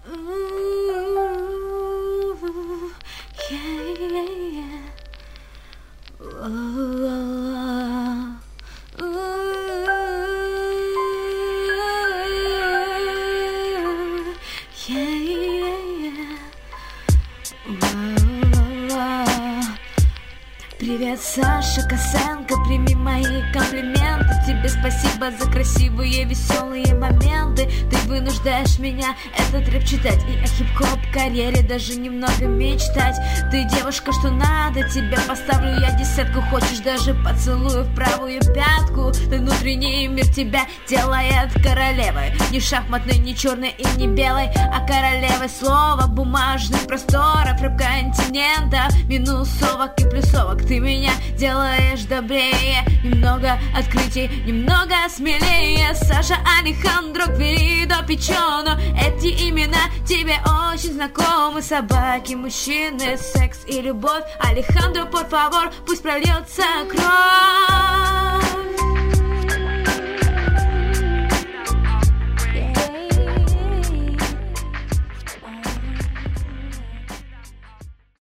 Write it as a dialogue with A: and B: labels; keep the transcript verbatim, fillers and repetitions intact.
A: Привет, Саша Косенко, прими мои комплименты. Тебе спасибо за красивые, веселые моменты. Ты вынуждаешь меня этот рэп читать и о хип-хоп карьере даже немного мечтать. Ты девушка, что надо, тебе поставлю я десятку. Хочешь, даже поцелую в правую пятку. Ты внутренний мир тебя делает королевой. Не шахматной, не черной и не белой, а королевой слова, бумажных просторов, рэп-континента, минусовок и плюсовок. Ты меня делаешь добрее, немного открытий, немного смелее. Саша, Алехандро, Гвидо, Пичоно, эти имена тебе очень знакомы. Собаки, мужчины, секс и любовь. Алехандро, por favor, пусть прольется кровь.